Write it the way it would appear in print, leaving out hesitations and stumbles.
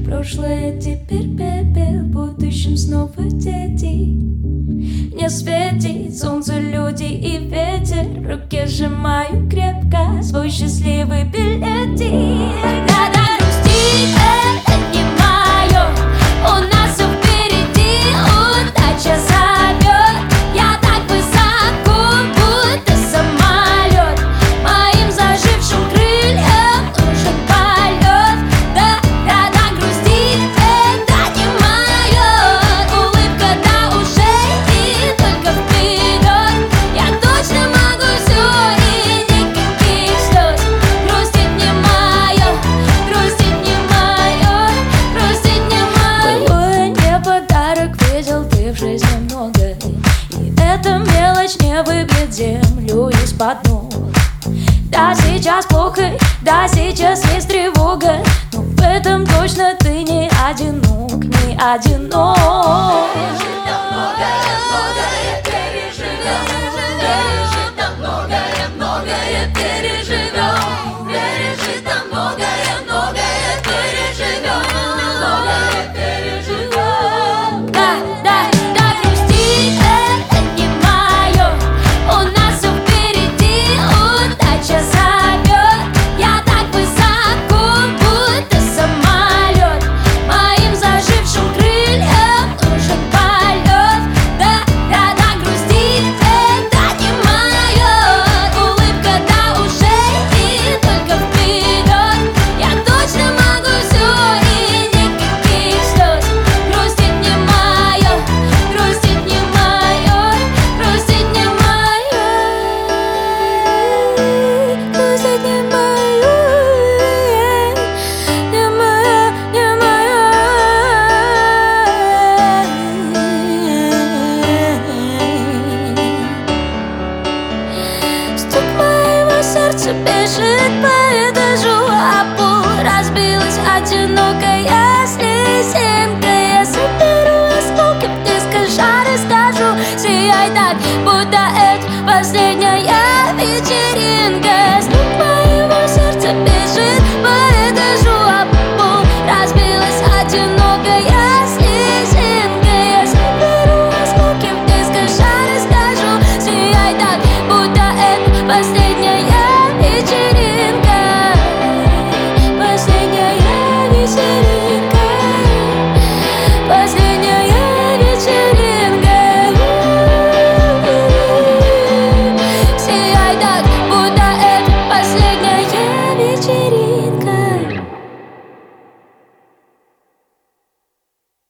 Прошлое теперь пепел, в будущем снова дети. Не светит солнце, люди и ветер. В руке сжимаю крепко свой счастливый билетик. Надо грустить, это не мое. У нас все впереди, удача зовет. Я так высоко, будто самолет. Моим зажившим крыльям нужен полет. Да, надо грустить, это не мое. Улыбка до ушей и только вперед. Я точно могу все и никаких слез. Грустить не мое, грустить не мое, грустить не мое. Былое не подарок, видел ты в жизни много. И эта мелочь не выбьет землю из-под ног. Да, сейчас плохо, да, сейчас есть тревога, но в этом точно ты не одинок, не одинок. Многое переживем, пережито многое переживем, пережито многое переживем, многое переживем. Да, грустить это не мое. У нас все впереди, удача зовет. Я так высоко, будто самолет. Моим зажившим крыльям нужен полет. Да, грустить это не мое. Улыбка до ушей и только вперед. Я точно могу все и никаких слез. Грустить не мое, грустить не мое, грустить не мое, грустить не мое, не мое, не мое. Стук моего сердца бежит по этажу, а пол разбилась одинокая.